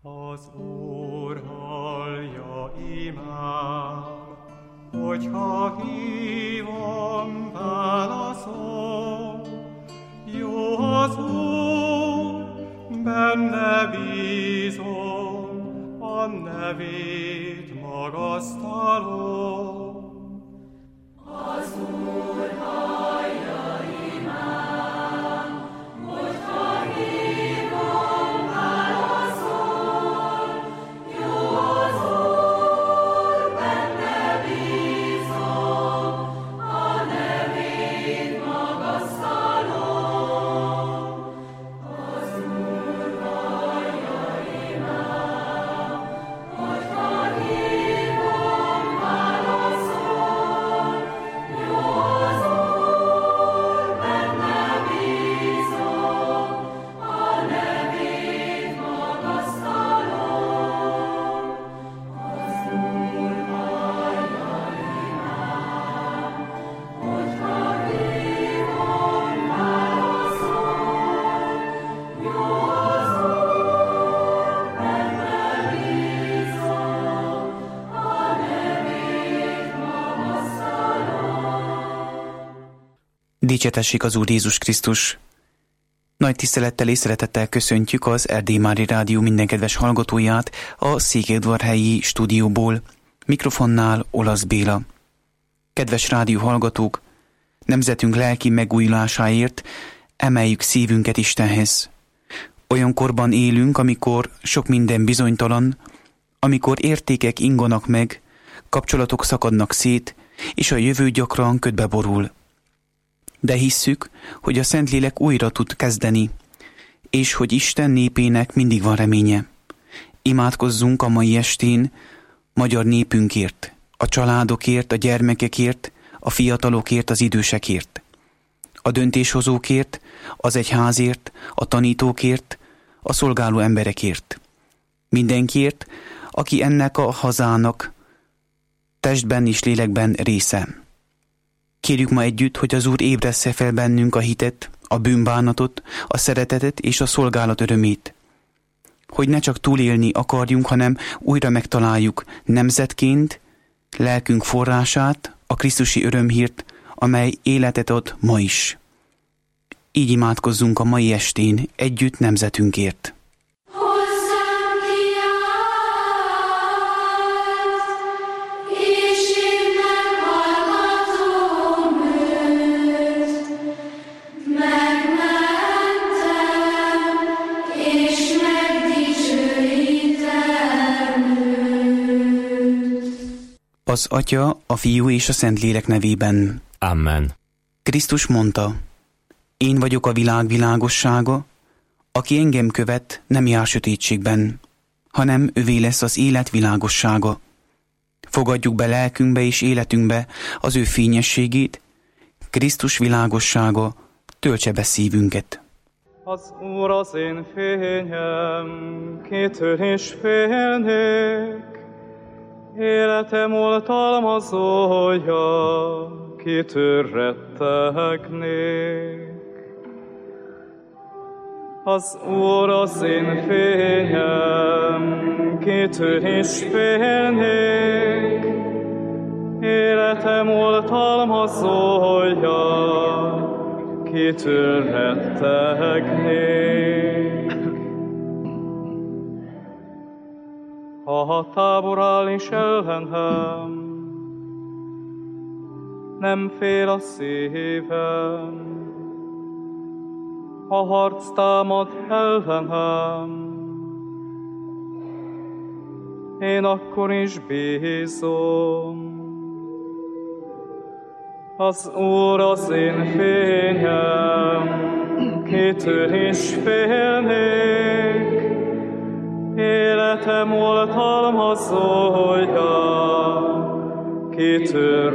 Az Úr hallja imám, hogyha hívom, válaszol. Jó az Úr, benne bízom, a nevét magasztalom. Az Úr hallja imám, hogyha hívom, válaszol. Jó az Úr, benne bízom, a nevét magasztalom. Az Úr hallja imám, hogyha hívom, válaszol. Jó az Úr, benne bízom, a nevét magasztalom. Az Úr hallja imám, hogyha hívom, válaszol. Jó az Úr, benne bízom, a nevét magasztalom. Dicsértessék az Úr Jézus Krisztus! Nagy tisztelettel és szeretettel köszöntjük az Erdély Mária Rádió minden kedves hallgatóját a Székelyudvarhelyi stúdióból, mikrofonnál Olasz Béla. Kedves rádió hallgatók, nemzetünk lelki megújulásáért emeljük szívünket Istenhez. Olyan korban élünk, amikor sok minden bizonytalan, amikor értékek inganak meg, kapcsolatok szakadnak szét, és a jövő gyakran ködbe borul. De hisszük, hogy a Szentlélek újra tud kezdeni, és hogy Isten népének mindig van reménye. Imádkozzunk a mai estén magyar népünkért, a családokért, a gyermekekért, a fiatalokért, az idősekért, a döntéshozókért, az egyházért, a tanítókért, a szolgáló emberekért. Mindenkiért, aki ennek a hazának testben és lélekben része. Kérjük ma együtt, hogy az Úr ébressze fel bennünk a hitet, a bűnbánatot, a szeretetet és a szolgálat örömét. Hogy ne csak túlélni akarjunk, hanem újra megtaláljuk nemzetként lelkünk forrását, a krisztusi örömhírt, amely életet ad ma is. Így imádkozzunk a mai estén együtt nemzetünkért. Az Atya, a Fiú és a Szentlélek nevében. Amen. Krisztus mondta, én vagyok a világ világossága, aki engem követ, nem jár sötétségben, hanem övé lesz az élet világossága. Fogadjuk be lelkünkbe és életünkbe az ő fényességét, Krisztus világossága töltse be szívünket. Az Úr az én fényem, kitől is félnék. Életem oltalmazója, kitől rettegnék. Az Úr az én fényem, kitől is félnék. Életem oltalmazója, kitől rettegnék. Ha tábor áll is ellenem, nem fél a szívem. Ha harc támad ellenem, én akkor is bízom. Az Úr az én fényem, kitől is félnék. Életem oltalmazója, kitől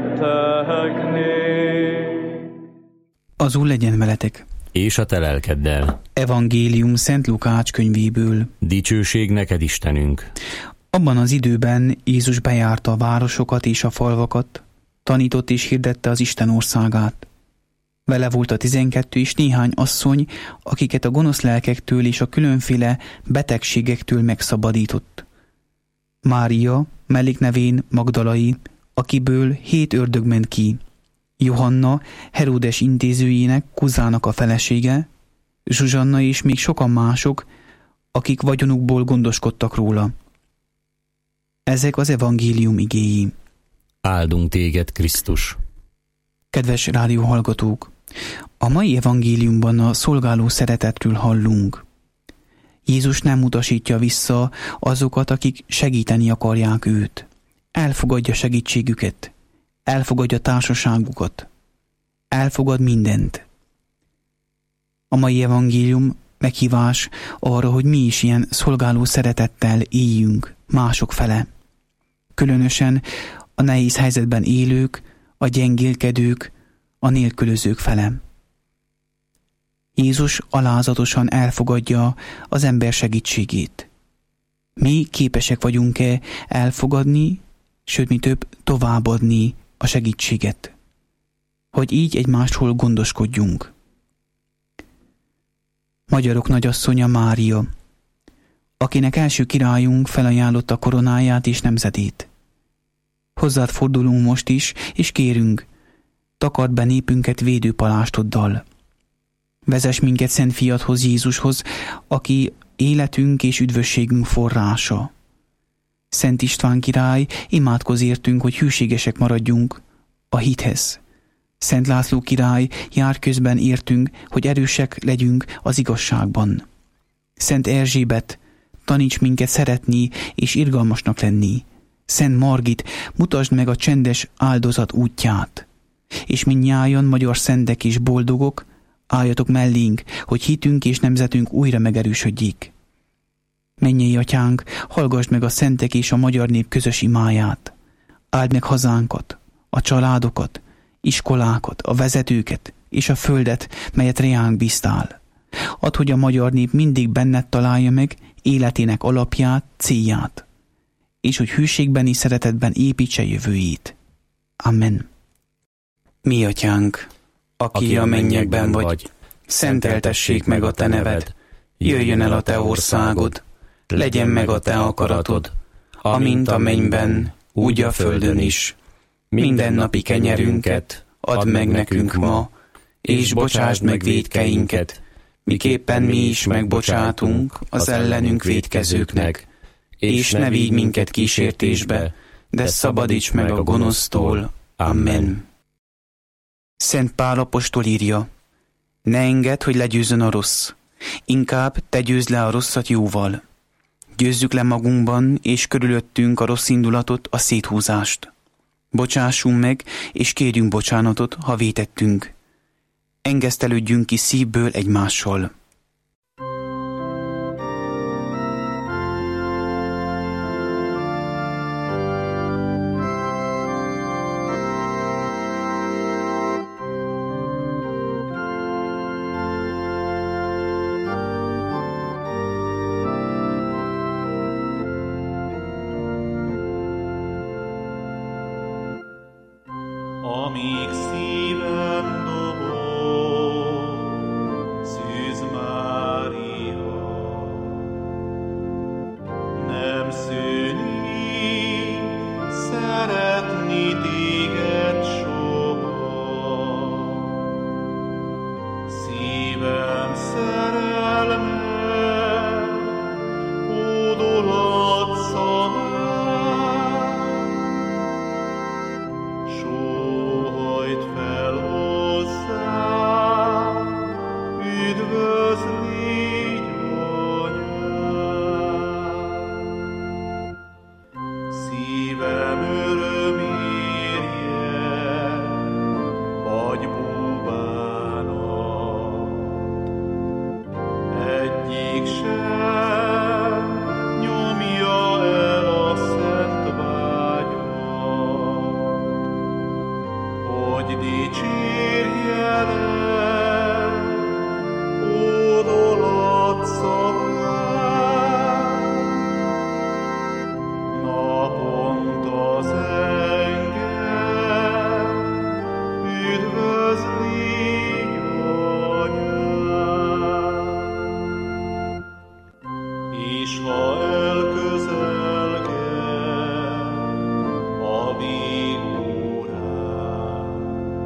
rettegnék. Az Úr legyen veletek. És a te lelkeddel. Evangélium Szent Lukács könyvéből. Dicsőség neked, Istenünk. Abban az időben Jézus bejárta a városokat és a falvakat, tanított és hirdette az Isten országát. Vele volt a 12 és néhány asszony, akiket a gonosz lelkektől és a különféle betegségektől megszabadított. Mária, melléknevén Magdalai, akiből 7 ördög ment ki, Johanna, Heródes intézőjének, Kuzának a felesége, Zsuzsanna és még sokan mások, akik vagyonukból gondoskodtak róla. Ezek az evangélium igéi. Áldunk téged, Krisztus! Kedves rádióhallgatók! A mai evangéliumban a szolgáló szeretetről hallunk. Jézus nem utasítja vissza azokat, akik segíteni akarják őt. Elfogadja segítségüket, elfogadja társaságukat, elfogad mindent. A mai evangélium meghívás arra, hogy mi is ilyen szolgáló szeretettel éljünk mások fele. Különösen a nehéz helyzetben élők, a gyengélkedők, a nélkülözők fele. Jézus alázatosan elfogadja az ember segítségét. Mi képesek vagyunk-e elfogadni, sőt, mi több, továbbadni a segítséget, hogy így egymásról gondoskodjunk. Magyarok nagyasszonya Mária, akinek első királyunk felajánlotta koronáját és nemzetét. Hozzád fordulunk most is, és kérünk, takard be népünket védőpalástoddal. Vezess minket Szent Fiadhoz, Jézushoz, aki életünk és üdvösségünk forrása. Szent István király, imádkozz értünk, hogy hűségesek maradjunk a hithez. Szent László király, jár közben értünk, hogy erősek legyünk az igazságban. Szent Erzsébet, taníts minket szeretni és irgalmasnak lenni. Szent Margit, mutasd meg a csendes áldozat útját. És mindnyájan magyar szentek és boldogok, álljatok mellénk, hogy hitünk és nemzetünk újra megerősödjék. Mennyei Atyánk, hallgassd meg a szentek és a magyar nép közös imáját. Áld meg hazánkat, a családokat, iskolákat, a vezetőket és a földet, melyet reánk bíztál. Add, hogy a magyar nép mindig benned találja meg életének alapját, célját, és hogy hűségben és szeretetben építse jövőjét. Amen. Mi Atyánk, aki a mennyekben vagy, szenteltessék meg a te neved, jöjjön el a te országod, legyen meg a te akaratod, amint a mennyben, úgy a földön is. Mindennapi kenyerünket add meg nekünk ma, és bocsásd meg vétkeinket, miképpen mi is megbocsátunk az ellenünk vétkezőknek, és ne vigy minket kísértésbe, de szabadíts meg a gonosztól. Amen. Szent Pál apostol írja, ne engedd, hogy legyőzzön a rossz, inkább te győzd le a rosszat jóval. Győzzük le magunkban és körülöttünk a rossz indulatot, a széthúzást. Bocsássunk meg, és kérjünk bocsánatot, ha vétettünk. Engesztelődjünk ki szívből egymással. Amíg szívem dobog, Szűz Mária, nem szűnik szeretni téged soha. Szívem szerelme hódolatsza meg, sóhajt fel hozzám, üdvözlégy anyám. és ha elközelged a vég órán,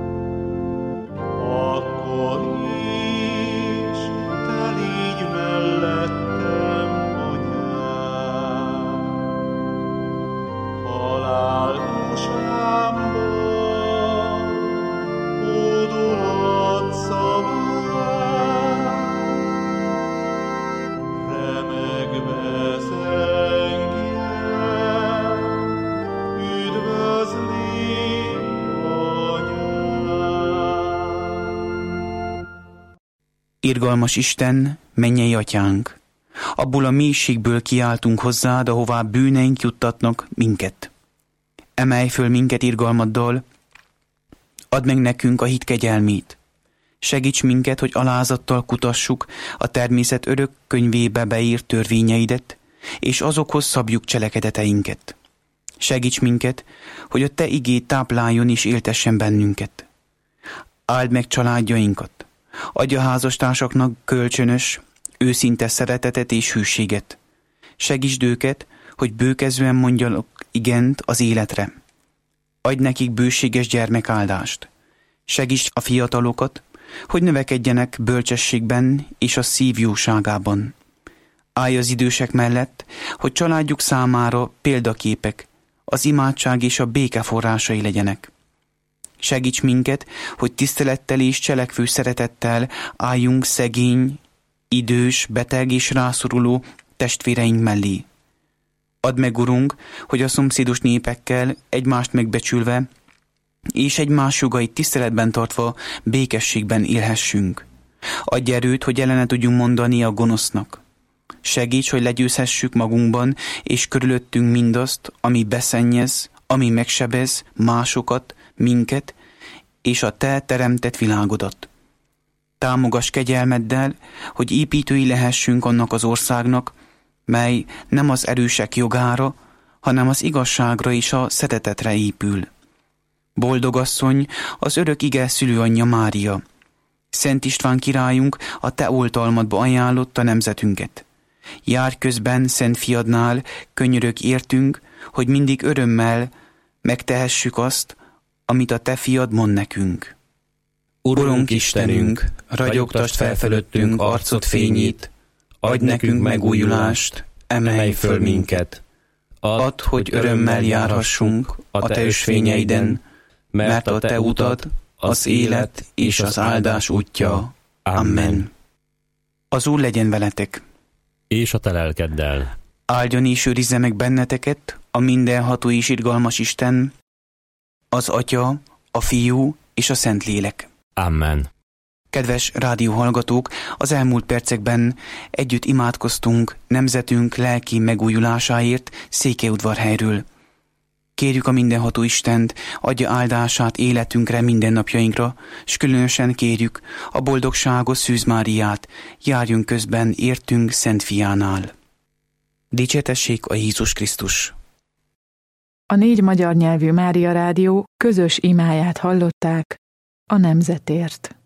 akkor is te légy mellettem, Atyám. Haláltusámban hódolat szaván, remegve zengjen, üdvözli Atyám. Irgalmas Isten, mennyei Atyánk, abból a mélységből kiáltunk hozzád, ahová bűneink juttatnak minket. Emelj föl minket irgalmaddal, add meg nekünk a hit kegyelmét. Segíts minket, hogy alázattal kutassuk a természet örök könyvébe beírt törvényeidet, és azokhoz szabjuk cselekedeteinket. Segíts minket, hogy a te igéd tápláljon és éltessen bennünket. Áld meg családjainkat, adj a házastársaknak kölcsönös, őszinte szeretetet és hűséget. Segítsd őket, hogy bőkezően mondjanak igent az életre. Adj nekik bőséges gyermekáldást. Segítsd a fiatalokat, hogy növekedjenek bölcsességben és a szív jóságában. Állj az idősek mellett, hogy családjuk számára példaképek, az imádság és a béke forrásai legyenek. Segíts minket, hogy tisztelettel és cselekvő szeretettel álljunk szegény, idős, beteg és rászoruló testvéreink mellé. Add meg, Urunk, hogy a szomszédos népekkel egymást megbecsülve és egymás jogait tiszteletben tartva békességben élhessünk. Adj erőt, hogy ellene tudjunk mondani a gonosznak. Segíts, hogy legyőzhessük magunkban és körülöttünk mindazt, ami beszennyez, ami megsebez másokat, minket és a te teremtett világodat. Támogass kegyelmeddel, hogy építői lehessünk annak az országnak, mely nem az erősek jogára, hanem az igazságra és a szeretetre épül. Boldog asszony, az örök ige szülőanyja Mária. Szent István királyunk a te oltalmadba ajánlotta nemzetünket. Járj közben Szent Fiadnál, könyörög értünk, hogy mindig örömmel megtehessük azt, amit a te fiad mond nekünk. Urunk Istenünk, ragyogtasd fel felőttünk arcod fényét, adj nekünk megújulást, emelj föl minket. Add, hogy örömmel járhassunk a te ösvényeiden, mert a te utad az élet és az áldás útja. Amen. Az Úr legyen veletek. És a te lelkeddel. Áldjon és őrizze meg benneteket a mindenható és irgalmas Isten, az Atya, a Fiú és a Szentlélek. Amen. Kedves rádióhallgatók, az elmúlt percekben együtt imádkoztunk nemzetünk lelki megújulásáért Székelyudvarhelyről. Kérjük a mindenható Istent, adja áldását életünkre, mindennapjainkra, s különösen kérjük a boldogságos Szűz Máriát, járjunk közben értünk Szent Fiánál. Dicsértessék a Jézus Krisztus! A 4 magyar nyelvű Mária Rádió közös imáját hallották a nemzetért.